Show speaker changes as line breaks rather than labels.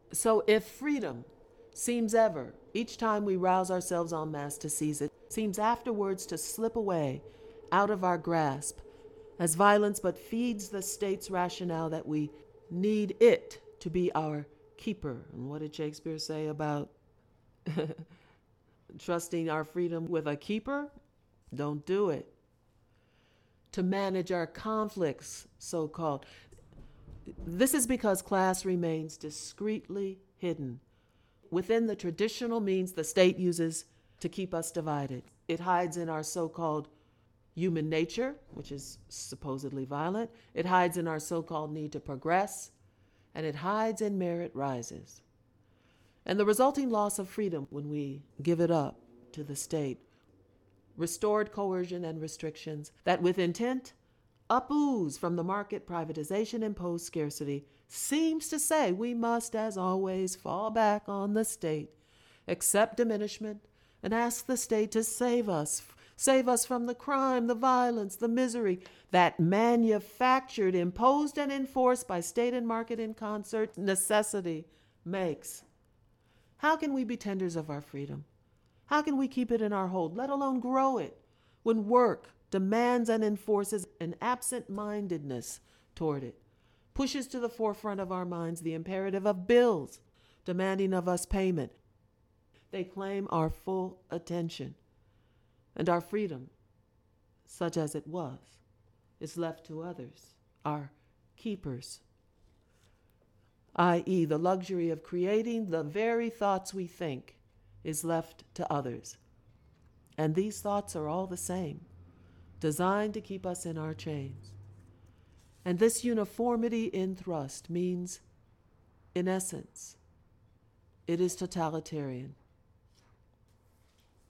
So if freedom seems ever, each time we rouse ourselves en masse to seize it, seems afterwards to slip away out of our grasp as violence but feeds the state's rationale that we need it to be our keeper. And what did Shakespeare say about trusting our freedom with a keeper? Don't do it. To manage our conflicts, so called. This is because class remains discreetly hidden within the traditional means the state uses to keep us divided. It hides in our so called human nature, which is supposedly violent. It hides in our so called need to progress. And it hides in merit rises. And the resulting loss of freedom when we give it up to the state, restored coercion and restrictions that with intent upooze from the market privatization imposed scarcity, seems to say we must, as always, fall back on the state, accept diminishment, and ask the state to save us from the crime, the violence, the misery that manufactured, imposed, and enforced by state and market in concert necessity makes. How can we be tenders of our freedom? How can we keep it in our hold, let alone grow it, when work demands and enforces an absent mindedness toward it, pushes to the forefront of our minds the imperative of bills demanding of us payment? They claim our full attention, and our freedom, such as it was, is left to others, our keepers, i.e., the luxury of creating the very thoughts we think is left to others. And these thoughts are all the same, designed to keep us in our chains. And this uniformity in thrust means, in essence, it is totalitarian.